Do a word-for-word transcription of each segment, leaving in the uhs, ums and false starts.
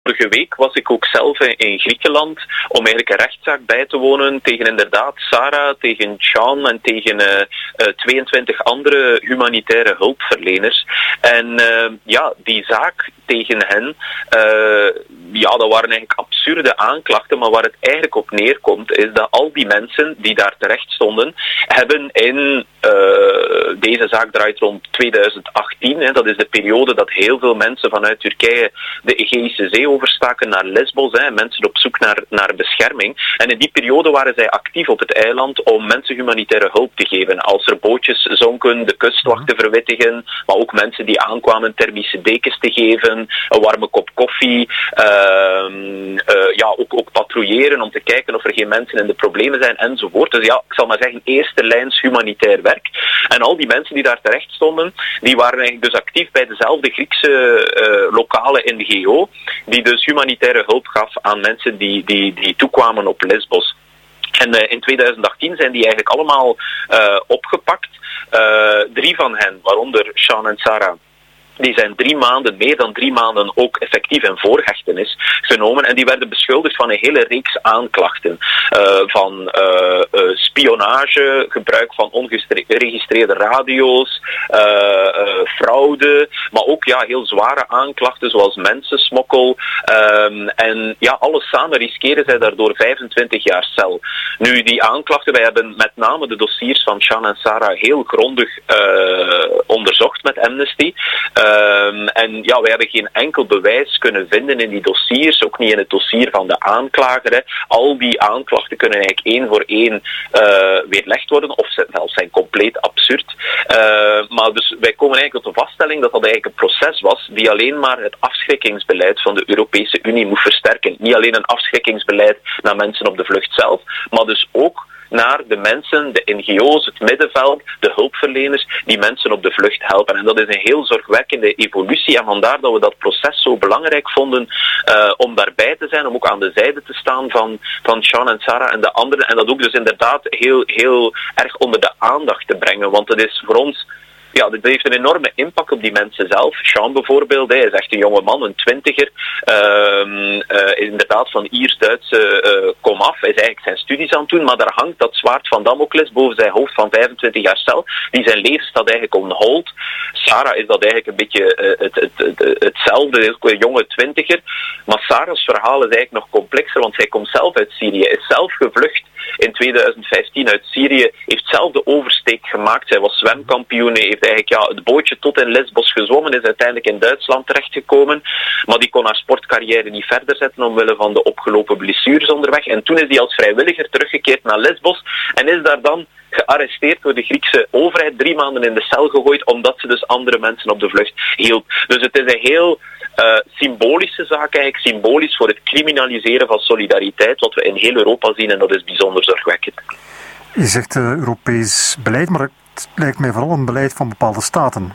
Vorige week was ik ook zelf in Griekenland om eigenlijk een rechtszaak bij te wonen tegen inderdaad Sarah, tegen Sean en tegen uh, uh, tweeëntwintig andere humanitaire hulpverleners. En uh, ja, die zaak tegen hen, uh, ja, dat waren eigenlijk absurde aanklachten, maar waar het eigenlijk op neerkomt is dat al die mensen die daar terecht stonden, hebben in uh, deze zaak draait rond tweeduizend achttien, hè, dat is de periode dat heel veel mensen vanuit Turkije de Egeïsche Zee overstaken naar Lesbos, hè, mensen op zoek naar, naar bescherming. En in die periode waren zij actief op het eiland om mensen humanitaire hulp te geven. Als er bootjes zonken, de kustwacht te verwittigen, maar ook mensen die aankwamen thermische dekens te geven, een warme kop koffie, uh, uh, ja, ook, ook patrouilleren om te kijken of er geen mensen in de problemen zijn, enzovoort. Dus ja, ik zal maar zeggen, eerste lijns humanitair werk. En al die mensen die daar terecht stonden, die waren eigenlijk dus actief bij dezelfde Griekse uh, lokale N G O, die dus humanitaire hulp gaf aan mensen die, die, die toekwamen op Lesbos. En uh, in tweeduizend achttien zijn die eigenlijk allemaal uh, opgepakt. Uh, drie van hen, waaronder Sean en Sarah, die zijn drie maanden, meer dan drie maanden ook effectief in voorhechtenis genomen. En die werden beschuldigd van een hele reeks aanklachten. Uh, van uh, uh, spionage, gebruik van ongeregistreerde radio's, uh, uh, fraude, maar ook ja, heel zware aanklachten zoals mensensmokkel. Um, en ja, alles samen riskeren zij daardoor vijfentwintig jaar cel. Nu, die aanklachten, wij hebben met name de dossiers van Sean en Sarah heel grondig uh, onderzocht met Amnesty. Um, en ja, wij hebben geen enkel bewijs kunnen vinden in die dossiers, ook niet in het dossier van de aanklager. Hè. Al die aanklachten kunnen eigenlijk één voor één uh, weerlegd worden, of ze wel zijn compleet absurd. Uh, maar dus wij komen eigenlijk tot de vaststelling dat dat eigenlijk een proces was die alleen maar het afschrikkingsbeleid van de Europese Unie moet versterken. Niet alleen een afschrikkingsbeleid naar mensen op de vlucht zelf, maar dus ook naar de mensen, de N G O's, het middenveld, de hulpverleners die mensen op de vlucht helpen. En dat is een heel zorgwekkende evolutie en vandaar dat we dat proces zo belangrijk vonden uh, om daarbij te zijn, om ook aan de zijde te staan van, van Sean en Sarah en de anderen en dat ook dus inderdaad heel, heel erg onder de aandacht te brengen, want het is voor ons... Ja, dit heeft een enorme impact op die mensen zelf. Sean bijvoorbeeld, hij is echt een jonge man, een twintiger. Uh, uh, is inderdaad van Iers-Duitse uh, komaf. Hij is eigenlijk zijn studies aan het doen, maar daar hangt dat zwaard van Damocles boven zijn hoofd van vijfentwintig jaar cel. Die zijn leven staat eigenlijk on hold. Sarah is dat eigenlijk een beetje uh, het, het, het, hetzelfde, ook een jonge twintiger. Maar Sarah's verhaal is eigenlijk nog complexer, want zij komt zelf uit Syrië, is zelf gevlucht in tweeduizend vijftien uit Syrië, heeft zelf de oversteek gemaakt. Zij was zwemkampioen, heeft eigenlijk ja, het bootje tot in Lesbos gezwommen, is uiteindelijk in Duitsland terechtgekomen, maar die kon haar sportcarrière niet verder zetten omwille van de opgelopen blessures onderweg. En toen is hij als vrijwilliger teruggekeerd naar Lesbos en is daar dan gearresteerd door de Griekse overheid, drie maanden in de cel gegooid, omdat ze dus andere mensen op de vlucht hielp. Dus het is een heel uh, symbolische zaak, eigenlijk symbolisch voor het criminaliseren van solidariteit, wat we in heel Europa zien, en dat is bijzonder zorgwekkend. Je zegt uh, Europees beleid, maar het lijkt mij vooral een beleid van bepaalde staten.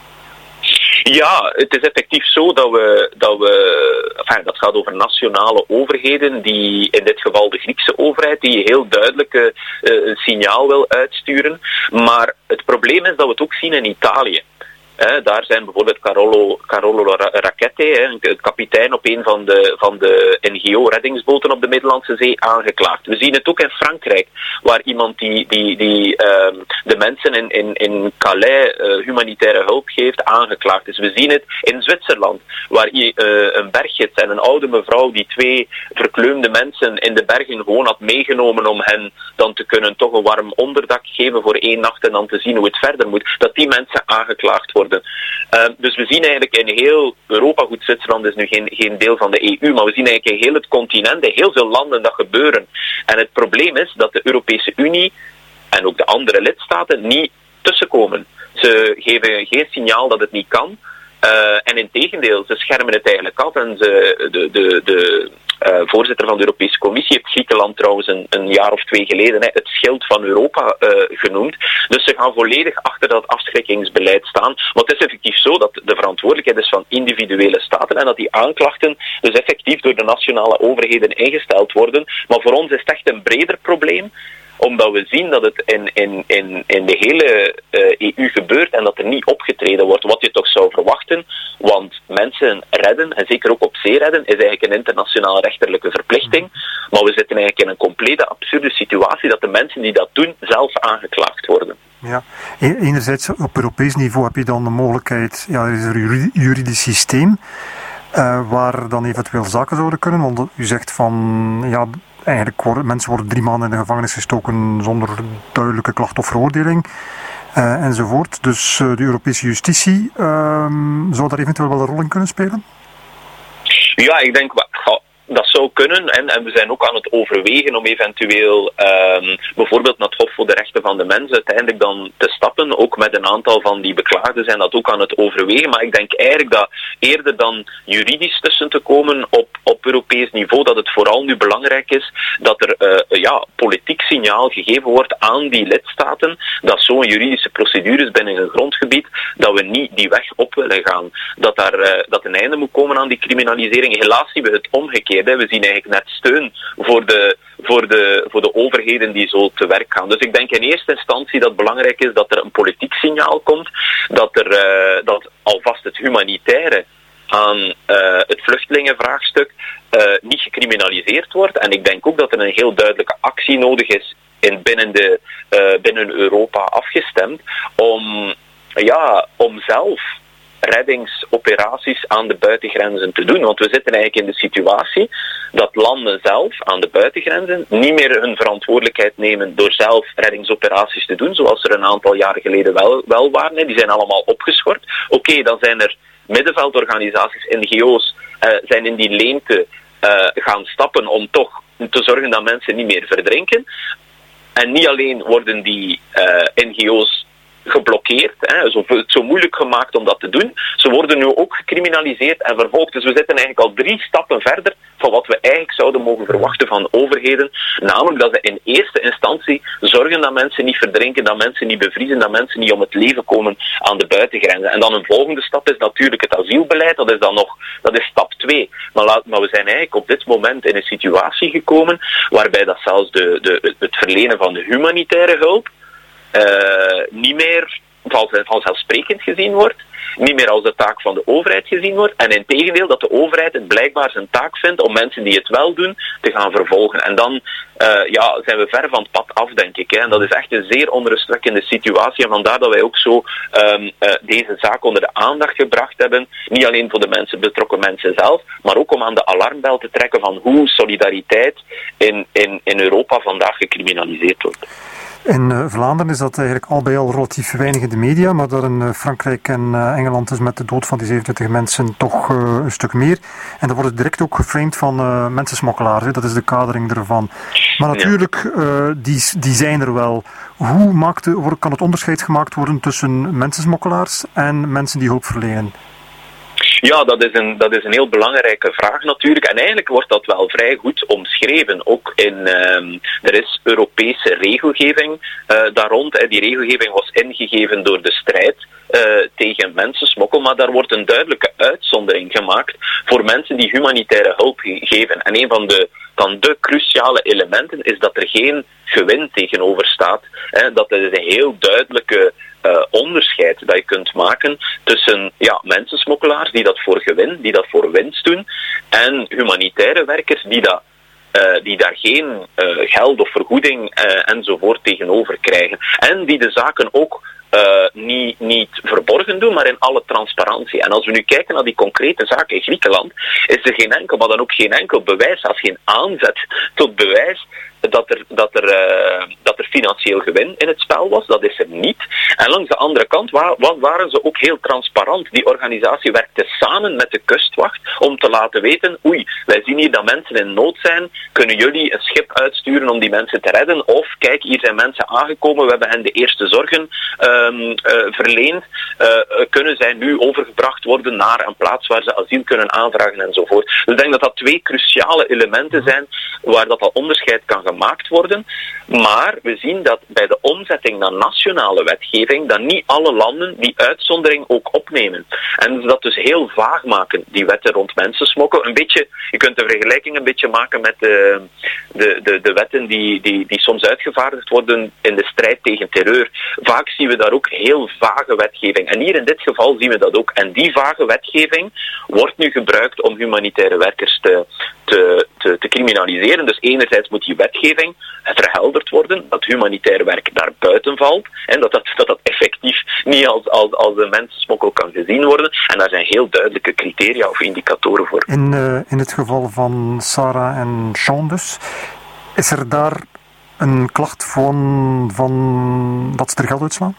Ja, het is effectief zo dat we, dat we enfin, dat gaat over nationale overheden, die in dit geval de Griekse overheid, die heel duidelijk uh, een signaal wil uitsturen. Maar het probleem is dat we het ook zien in Italië. He, daar zijn bijvoorbeeld Carolo, Carolo Rackete, he, kapitein op een van de, van de N G O-reddingsboten op de Middellandse Zee, aangeklaagd. We zien het ook in Frankrijk, waar iemand die, die, die uh, de mensen in, in, in Calais uh, humanitaire hulp geeft, aangeklaagd is. We zien het in Zwitserland, waar uh, een berggids en een oude mevrouw die twee verkleumde mensen in de bergen gewoon had meegenomen om hen dan te kunnen toch een warm onderdak geven voor één nacht en dan te zien hoe het verder moet, dat die mensen aangeklaagd worden. Uh, dus we zien eigenlijk in heel Europa, goed, Zwitserland is nu geen, geen deel van de E U, maar we zien eigenlijk in heel het continent, in heel veel landen dat gebeuren. En het probleem is dat de Europese Unie en ook de andere lidstaten niet tussenkomen. Ze geven geen signaal dat het niet kan. Uh, en in tegendeel, ze schermen het eigenlijk af en ze, de, de, de uh, voorzitter van de Europese Commissie heeft Griekenland trouwens een, een jaar of twee geleden hè, het schild van Europa uh, genoemd. Dus ze gaan volledig achter dat afschrikkingsbeleid staan. Maar het is effectief zo dat de verantwoordelijkheid is van individuele staten en dat die aanklachten dus effectief door de nationale overheden ingesteld worden. Maar voor ons is het echt een breder probleem. omdat we zien dat het in, in, in, in de hele uh, E U gebeurt en dat er niet opgetreden wordt, wat je toch zou verwachten, want mensen redden, en zeker ook op zee redden, is eigenlijk een internationaal rechterlijke verplichting, maar we zitten eigenlijk in een complete absurde situatie dat de mensen die dat doen zelf aangeklaagd worden. Ja, enerzijds op Europees niveau heb je dan de mogelijkheid, ja, er is een juridisch systeem uh, waar dan eventueel zaken zouden kunnen, want u zegt van, ja, eigenlijk worden mensen worden drie maanden in de gevangenis gestoken zonder duidelijke klacht of veroordeling uh, enzovoort. Dus uh, de Europese justitie uh, zou daar eventueel wel een rol in kunnen spelen? Ja, ik denk, ja, dat zou kunnen. En, en we zijn ook aan het overwegen om eventueel um, bijvoorbeeld naar het Hof voor de Rechten van de Mens uiteindelijk dan te stappen. Ook met een aantal van die beklaagden zijn dat ook aan het overwegen. Maar ik denk eigenlijk dat eerder dan juridisch tussen te komen op, op Europees niveau, dat het vooral nu belangrijk is dat er uh, ja, politiek signaal gegeven wordt aan die lidstaten dat zo'n juridische procedures binnen een grondgebied, dat we niet die weg op willen gaan. Dat daar uh, dat een einde moet komen aan die criminalisering. Helaas zien we het omgekeerd. We zien eigenlijk net steun voor de, voor, de, voor de overheden die zo te werk gaan. Dus ik denk in eerste instantie dat het belangrijk is dat er een politiek signaal komt, dat er uh, dat alvast het humanitaire aan uh, het vluchtelingenvraagstuk uh, niet gecriminaliseerd wordt. En ik denk ook dat er een heel duidelijke actie nodig is in binnen, de, uh, binnen Europa afgestemd om, ja, om zelf reddingsoperaties aan de buitengrenzen te doen. Want we zitten eigenlijk in de situatie dat landen zelf aan de buitengrenzen niet meer hun verantwoordelijkheid nemen door zelf reddingsoperaties te doen, zoals er een aantal jaren geleden wel, wel waren. Die zijn allemaal opgeschort. Oké, okay, dan zijn er middenveldorganisaties, N G O's, uh, zijn in die leemte uh, gaan stappen om toch te zorgen dat mensen niet meer verdrinken. En niet alleen worden die uh, N G O's geblokkeerd, hè, zo, het zo moeilijk gemaakt om dat te doen. Ze worden nu ook gecriminaliseerd en vervolgd. Dus we zitten eigenlijk al drie stappen verder van wat we eigenlijk zouden mogen verwachten van overheden. Namelijk dat ze in eerste instantie zorgen dat mensen niet verdrinken, dat mensen niet bevriezen, dat mensen niet om het leven komen aan de buitengrenzen. En dan een volgende stap is natuurlijk het asielbeleid. Dat is dan nog, dat is stap twee. Maar, laat, maar we zijn eigenlijk op dit moment in een situatie gekomen waarbij dat zelfs de, de, het verlenen van de humanitaire hulp Uh, niet meer vanzelfsprekend gezien wordt, niet meer als de taak van de overheid gezien wordt, en in tegendeel dat de overheid het blijkbaar zijn taak vindt om mensen die het wel doen te gaan vervolgen. En dan uh, ja, zijn we ver van het pad af, denk ik. Hè. En dat is echt een zeer onrustwekkende situatie, en vandaar dat wij ook zo um, uh, deze zaak onder de aandacht gebracht hebben, niet alleen voor de mensen, betrokken mensen zelf, maar ook om aan de alarmbel te trekken van hoe solidariteit in, in, in Europa vandaag gecriminaliseerd wordt. In uh, Vlaanderen is dat eigenlijk al bij al relatief weinig in de media, maar daar in uh, Frankrijk en uh, Engeland is met de dood van die zevenentwintig mensen toch uh, een stuk meer. En dan wordt het direct ook geframed van uh, mensensmokkelaars, hè. Dat is de kadering ervan. Maar natuurlijk, uh, die, die zijn er wel. Hoe maakt de, kan het onderscheid gemaakt worden tussen mensensmokkelaars en mensen die hulp verlenen? Ja, dat is, een, dat is een heel belangrijke vraag natuurlijk. En eigenlijk wordt dat wel vrij goed omschreven. Ook in, um, er is Europese regelgeving uh, daar rond. Hè. Die regelgeving was ingegeven door de strijd uh, tegen mensensmokkel. Maar daar wordt een duidelijke uitzondering gemaakt voor mensen die humanitaire hulp geven. En een van de, van de cruciale elementen is dat er geen gewin tegenover staat. Hè. Dat is een heel duidelijke Uh, onderscheid dat je kunt maken tussen ja, mensensmokkelaars die dat voor gewin, die dat voor winst doen, en humanitaire werkers die, dat, uh, die daar geen uh, geld of vergoeding uh, enzovoort tegenover krijgen. En die de zaken ook Uh, niet, niet verborgen doen, maar in alle transparantie. En als we nu kijken naar die concrete zaak in Griekenland, is er geen enkel, maar dan ook geen enkel bewijs, als geen aanzet tot bewijs, dat er, dat er, uh, dat er financieel gewin in het spel was. Dat is er niet. En langs de andere kant wa- wa- waren ze ook heel transparant. Die organisatie werkte samen met de kustwacht om te laten weten, oei, wij zien hier dat mensen in nood zijn, kunnen jullie een schip uitsturen om die mensen te redden? Of, kijk, hier zijn mensen aangekomen, we hebben hen de eerste zorgen um, uh, verleend. Uh, kunnen zij nu overgebracht worden naar een plaats waar ze asiel kunnen aanvragen enzovoort. Dus ik denk dat dat twee cruciale elementen zijn waar dat al onderscheid kan gemaakt worden. Maar we zien dat bij de omzetting naar nationale wetgeving, dat niet alle landen die uitzondering ook opnemen. En dat dus heel vaag maken, die wetten rond mensensmokkel. Een beetje, je kunt de vergelijking een beetje maken met de, de, de, de wetten die, die, die soms uitgevaardigd worden in de strijd tegen terreur. Vaak zien we daar ook heel vage wetgeving. En hier in dit geval zien we dat ook. En die vage wetgeving wordt nu gebruikt om humanitaire werkers te, te, te, te criminaliseren. Dus enerzijds moet die wetgeving verhelderd worden, dat humanitair werk daar buiten valt en dat dat, dat, dat effectief niet als, als, als een mensensmokkel kan gezien worden. En daar zijn heel duidelijke criteria of indicatoren voor. In, uh, in het geval van Sarah en Sean dus, is er daar een klacht van, van dat ze er geld uitslaan?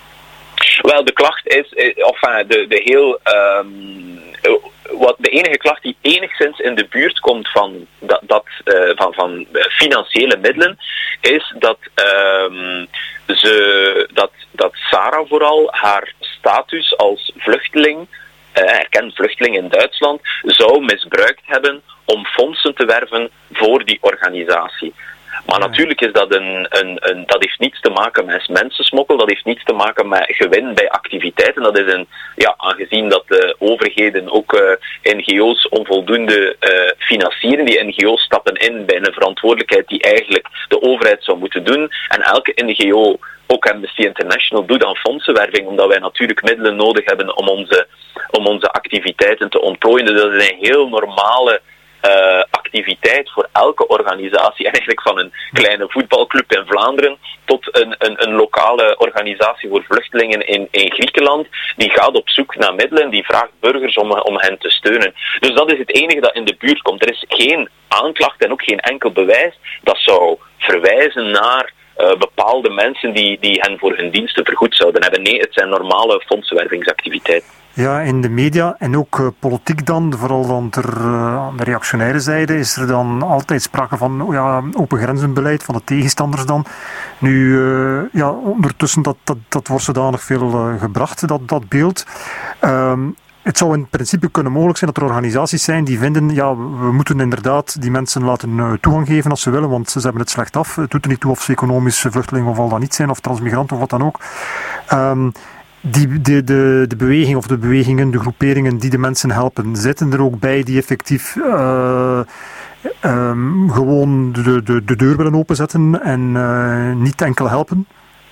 Wel, de klacht is, enfin, de, de heel... Um, wat de enige klacht die enigszins in de buurt komt van, dat, dat, uh, van, van financiële middelen, is dat, um, ze, dat, dat Sarah vooral haar status als vluchteling, uh, erkend vluchteling in Duitsland, zou misbruikt hebben om fondsen te werven voor die organisatie. Maar natuurlijk is dat een, een, een, dat heeft niets te maken met mensensmokkel, dat heeft niets te maken met gewin bij activiteiten. Dat is een, ja, aangezien dat de overheden ook uh, N G O's onvoldoende uh, financieren, die N G O's stappen in bij een verantwoordelijkheid die eigenlijk de overheid zou moeten doen. En elke N G O, ook Amnesty International, doet aan fondsenwerving, omdat wij natuurlijk middelen nodig hebben om onze, om onze activiteiten te ontplooien. Dus dat is een heel normale Uh, activiteit voor elke organisatie, en eigenlijk van een kleine voetbalclub in Vlaanderen tot een, een, een lokale organisatie voor vluchtelingen in, in Griekenland, die gaat op zoek naar middelen, die vraagt burgers om, om hen te steunen. Dus dat is het enige dat in de buurt komt. Er is geen aanklacht en ook geen enkel bewijs dat zou verwijzen naar uh, bepaalde mensen die, die hen voor hun diensten vergoed zouden hebben. Nee, het zijn normale fondsenwervingsactiviteiten. Ja, in de media en ook uh, politiek dan, vooral dan ter, uh, aan de reactionaire zijde, is er dan altijd sprake van oh ja, open grenzenbeleid van de tegenstanders dan. Nu, uh, ja, ondertussen, dat, dat, dat wordt zodanig veel uh, gebracht, dat, dat beeld. Um, Het zou in principe kunnen mogelijk zijn dat er organisaties zijn die vinden, ja, we moeten inderdaad die mensen laten toegang geven als ze willen, want ze hebben het slecht af. Het doet er niet toe of ze economisch vluchtelingen of al dan niet zijn, of transmigranten of wat dan ook. Um, die, de, de, de beweging of de bewegingen, de groeperingen die de mensen helpen, zitten er ook bij die effectief uh, um, gewoon de, de, de deur willen openzetten en uh, niet enkel helpen?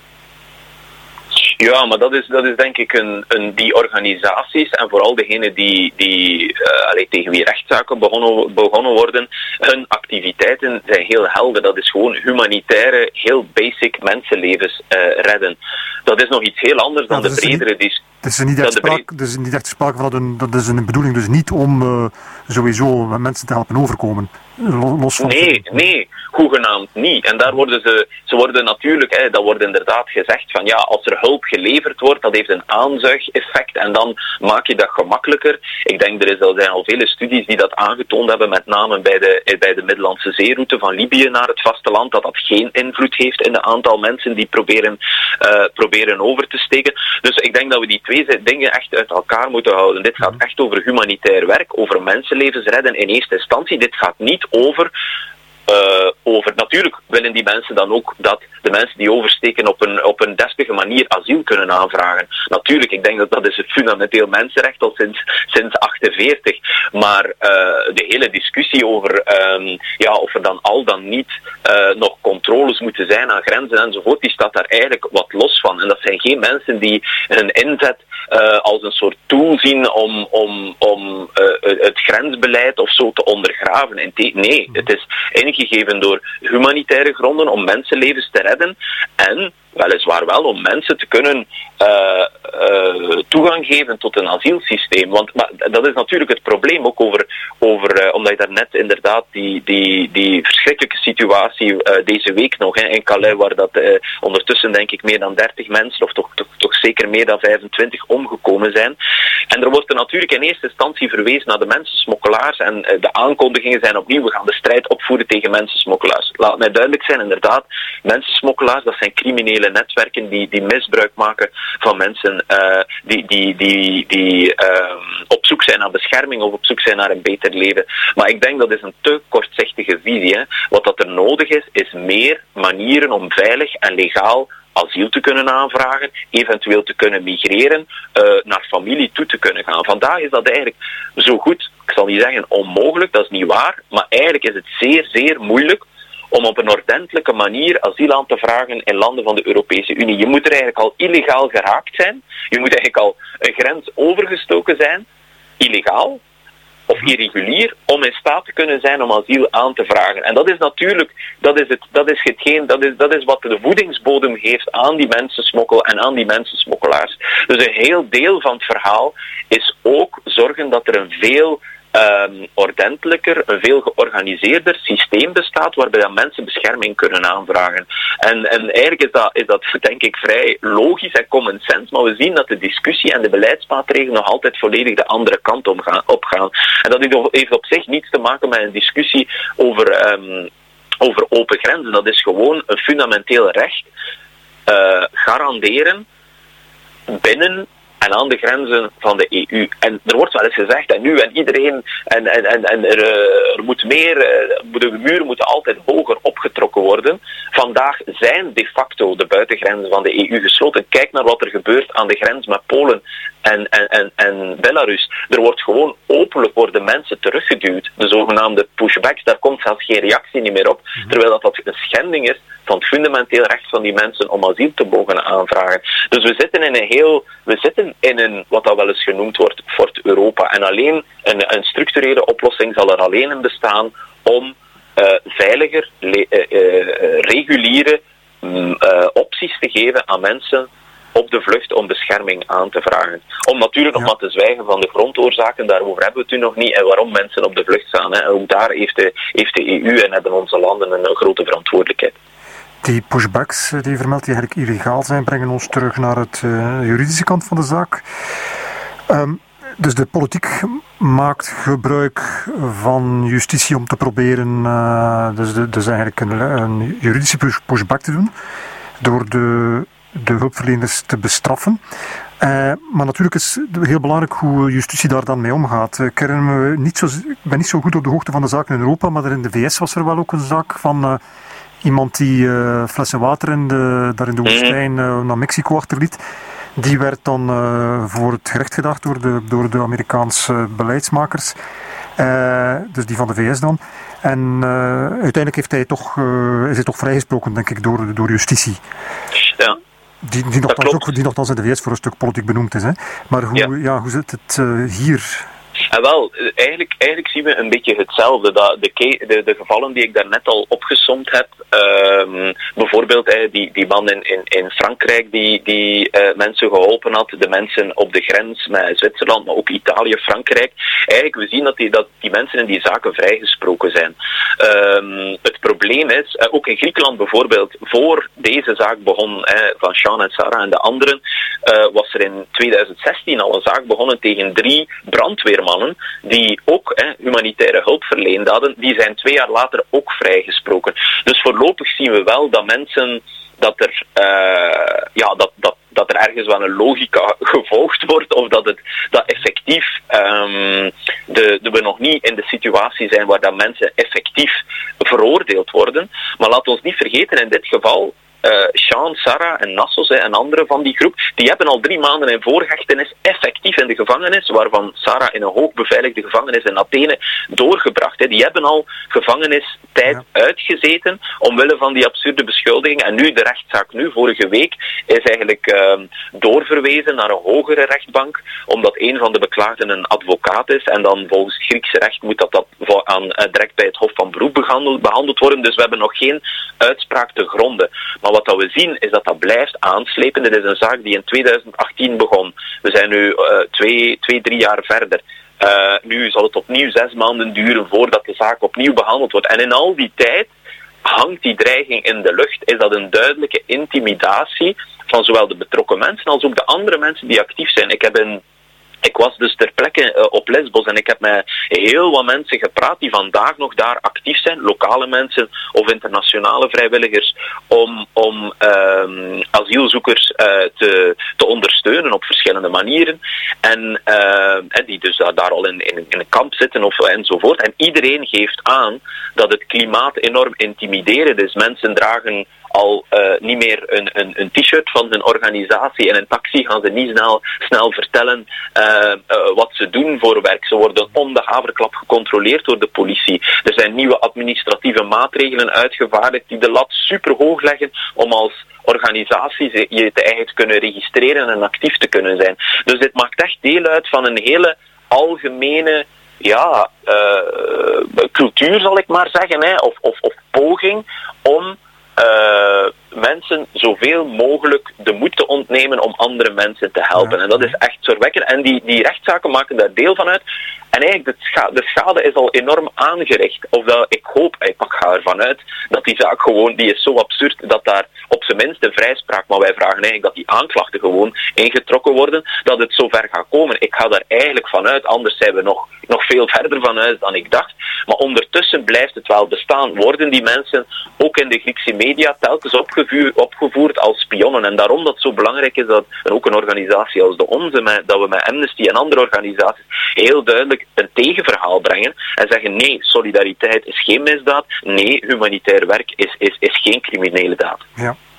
Ja, maar dat is, dat is denk ik een, een, die organisaties en vooral degenen die, die uh, allee, tegen wie rechtszaken begonnen, begonnen worden, hun activiteiten zijn heel helder. Dat is gewoon humanitaire, heel basic mensenlevens uh, redden. Dat is nog iets heel anders dan ja, de bredere discussie. Het is niet echt sprake, dus niet echt sprake van dat, een, dat is een bedoeling dus niet om uh, sowieso mensen te helpen overkomen. Los van nee, nee, hoegenaamd niet. En daar worden ze, ze worden natuurlijk, hè, dat wordt inderdaad gezegd van ja, als er hulp geleverd wordt, dat heeft een aanzuigeffect en dan maak je dat gemakkelijker. Ik denk, er, is, er zijn al vele studies die dat aangetoond hebben, met name bij de, bij de Middellandse zeeroute van Libië naar het vasteland, dat dat geen invloed heeft in het aantal mensen die proberen, uh, proberen over te steken. Dus ik denk dat we die twee dingen echt uit elkaar moeten houden. Dit gaat echt over humanitair werk, over mensenlevens redden in eerste instantie. Dit gaat niet over, uh, over... Natuurlijk willen die mensen dan ook dat de mensen die oversteken op een, op een destige manier asiel kunnen aanvragen. Natuurlijk, ik denk dat dat is het fundamenteel mensenrecht al sinds, sinds achtenveertig. Maar uh, de hele discussie over um, ja, of er dan al dan niet uh, nog controles moeten zijn aan grenzen enzovoort, die staat daar eigenlijk wat los van. En dat zijn geen mensen die hun inzet uh, als een soort tool zien om, om, om uh, het grensbeleid of zo te ondergraven. Nee, het is ingegeven door humanitaire gronden om mensenlevens te redden en weliswaar wel om mensen te kunnen uh, uh, toegang geven tot een asielsysteem. Want maar, dat is natuurlijk het probleem ook over, over uh, omdat je daarnet inderdaad die, die, die verschrikkelijke situatie uh, deze week nog hè, in Calais, waar dat uh, ondertussen denk ik meer dan dertig mensen, of toch, toch, toch zeker meer dan vijfentwintig omgekomen zijn. En er wordt er natuurlijk in eerste instantie verwezen naar de mensensmokkelaars en uh, de aankondigingen zijn opnieuw, we gaan de strijd opvoeren tegen mensensmokkelaars. Laat mij duidelijk zijn, inderdaad, mensensmokkelaars, dat zijn criminele criminele netwerken die, die misbruik maken van mensen uh, die, die, die, die uh, op zoek zijn naar bescherming of op zoek zijn naar een beter leven. Maar ik denk dat is een te kortzichtige visie. Hè. Wat dat er nodig is, is meer manieren om veilig en legaal asiel te kunnen aanvragen, eventueel te kunnen migreren, uh, naar familie toe te kunnen gaan. Vandaag is dat eigenlijk zo goed, ik zal niet zeggen onmogelijk, dat is niet waar, maar eigenlijk is het zeer, zeer moeilijk om op een ordentelijke manier asiel aan te vragen in landen van de Europese Unie. Je moet er eigenlijk al illegaal geraakt zijn, je moet eigenlijk al een grens overgestoken zijn, illegaal of irregulier, om in staat te kunnen zijn om asiel aan te vragen. En dat is natuurlijk, dat is, het, dat is, hetgeen, dat is, dat is wat de voedingsbodem geeft aan die mensensmokkel en aan die mensensmokkelaars. Dus een heel deel van het verhaal is ook zorgen dat er een veel Um, ordentelijker, een veel georganiseerder systeem bestaat waarbij dat mensen bescherming kunnen aanvragen. En, en eigenlijk is dat, is dat denk ik vrij logisch en common sense, maar we zien dat de discussie en de beleidsmaatregelen nog altijd volledig de andere kant opgaan. En dat heeft op zich niets te maken met een discussie over, um, over open grenzen. Dat is gewoon een fundamenteel recht uh, garanderen binnen en aan de grenzen van de E U. En er wordt wel eens gezegd, en nu en iedereen, en, en, en, en er, er moet meer, de muren moeten altijd hoger opgetrokken worden. Vandaag zijn de facto de buitengrenzen van de E U gesloten. Kijk naar wat er gebeurt aan de grens met Polen en, en, en, en Belarus. Er wordt gewoon openlijk worden mensen teruggeduwd. De zogenaamde pushbacks, daar komt zelfs geen reactie niet meer op. Terwijl dat, dat een schending is van het fundamenteel recht van die mensen om asiel te mogen aanvragen. Dus we zitten in een heel, we zitten in een, wat dat wel eens genoemd wordt, Fort Europa. En alleen een, een structurele oplossing zal er alleen in bestaan om uh, veiliger, le, uh, uh, reguliere uh, opties te geven aan mensen op de vlucht om bescherming aan te vragen. Om natuurlijk nog ja. maar te zwijgen van de grondoorzaken, daarover hebben we het nu nog niet, en waarom mensen op de vlucht gaan. Hè. Ook daar heeft de, heeft de E U en hebben onze landen een, een grote verantwoordelijkheid. Die pushbacks die vermeld die eigenlijk illegaal zijn, brengen ons terug naar het uh, juridische kant van de zaak. Um, dus de politiek maakt gebruik van justitie om te proberen uh, dus, de, dus eigenlijk een, een juridische pushback te doen door de, de hulpverleners te bestraffen. Uh, maar natuurlijk is het heel belangrijk hoe justitie daar dan mee omgaat. Ik, me niet zo, ik ben niet zo goed op de hoogte van de zaken in Europa, maar er in de V S was er wel ook een zaak van Uh, Iemand die uh, flessen water in de, daar in de woestijn uh, naar Mexico achterliet. Die werd dan uh, voor het gerecht gedaagd door de, door de Amerikaanse beleidsmakers. Uh, dus die van de V S dan. En uh, uiteindelijk heeft hij toch, uh, is hij toch vrijgesproken, denk ik, door, door justitie. Ja. Die, die, nogthans ook, die nogthans in de V S voor een stuk politiek benoemd is. Hè. Maar hoe, ja. Ja, hoe zit het uh, hier? En wel, eigenlijk, eigenlijk zien we een beetje hetzelfde. Dat de, de, de gevallen die ik daarnet al opgesomd heb, um, bijvoorbeeld eh, die, die man in, in, in Frankrijk die, die uh, mensen geholpen had, de mensen op de grens met Zwitserland, maar ook Italië, Frankrijk. Eigenlijk, we zien dat die, dat die mensen in die zaken vrijgesproken zijn. Um, het probleem is, uh, ook in Griekenland bijvoorbeeld, voor deze zaak begon, eh, van Sean en Sarah en de anderen, uh, was er in tweeduizend zestien al een zaak begonnen tegen drie brandweermannen die ook eh, humanitaire hulp verleend hadden, die zijn twee jaar later ook vrijgesproken. Dus voorlopig zien we wel dat mensen, dat er, uh, ja, dat, dat, dat er ergens wel een logica gevolgd wordt, of dat het dat effectief um, de, de, we nog niet in de situatie zijn waar dat mensen effectief veroordeeld worden. Maar laat ons niet vergeten, in dit geval, Uh, Sean, Sarah en Nassos hè, en anderen van die groep, die hebben al drie maanden in voorhechtenis effectief in de gevangenis, waarvan Sarah in een hoogbeveiligde gevangenis in Athene doorgebracht. Hè. Die hebben al gevangenistijd ja. uitgezeten omwille van die absurde beschuldiging. En nu, de rechtszaak nu, vorige week, is eigenlijk uh, doorverwezen naar een hogere rechtbank, omdat een van de beklaagden een advocaat is. En dan volgens het Griekse recht moet dat, dat aan, uh, direct bij het Hof van Beroep behandeld, behandeld worden. Dus we hebben nog geen uitspraak te gronden. Maar wat dat we zien is dat dat blijft aanslepen. Dit is een zaak die in tweeduizend achttien begon. We zijn nu uh, twee, twee, drie jaar verder. Uh, nu zal het opnieuw zes maanden duren voordat de zaak opnieuw behandeld wordt. En in al die tijd hangt die dreiging in de lucht. Is dat een duidelijke intimidatie van zowel de betrokken mensen als ook de andere mensen die actief zijn. Ik heb in Ik was dus ter plekke uh, op Lesbos en ik heb met heel wat mensen gepraat die vandaag nog daar actief zijn, lokale mensen of internationale vrijwilligers, om, om um, asielzoekers uh, te, te ondersteunen op verschillende manieren. En uh, die dus daar, daar al in, in, in een kamp zitten of, enzovoort. En iedereen geeft aan dat het klimaat enorm intimiderend is. Mensen dragen al uh, niet meer een, een, een t-shirt van hun organisatie. In een taxi gaan ze niet snel, snel vertellen uh, uh, wat ze doen voor werk. Ze worden om de haverklap gecontroleerd door de politie. Er zijn nieuwe administratieve maatregelen uitgevaardigd die de lat super hoog leggen om als organisaties je te eigen te kunnen registreren en actief te kunnen zijn. Dus dit maakt echt deel uit van een hele algemene ja, uh, cultuur, zal ik maar zeggen, hè, of, of, of poging om Uh, mensen zoveel mogelijk de moed te ontnemen om andere mensen te helpen. Ja. En dat is echt zorgwekkend. En die, die rechtszaken maken daar deel van uit. En eigenlijk, de schade, de schade is al enorm aangericht. Of dat, ik hoop, ik ga ervan uit, dat die zaak gewoon, die is zo absurd, dat daar op zijn minst een vrijspraak, maar wij vragen eigenlijk dat die aanklachten gewoon ingetrokken worden, dat het zover gaat komen. Ik ga daar eigenlijk vanuit, anders zijn we nog, nog veel verder vanuit dan ik dacht. Maar ondertussen blijft het wel bestaan. Worden die mensen ook in de Griekse media telkens opgevoerd, opgevoerd als spionnen. En daarom dat het zo belangrijk is dat ook een organisatie als de onze, met, dat we met Amnesty en andere organisaties heel duidelijk een tegenverhaal brengen en zeggen nee, solidariteit is geen misdaad, nee, humanitair werk is, is, is geen criminele daad. Ja.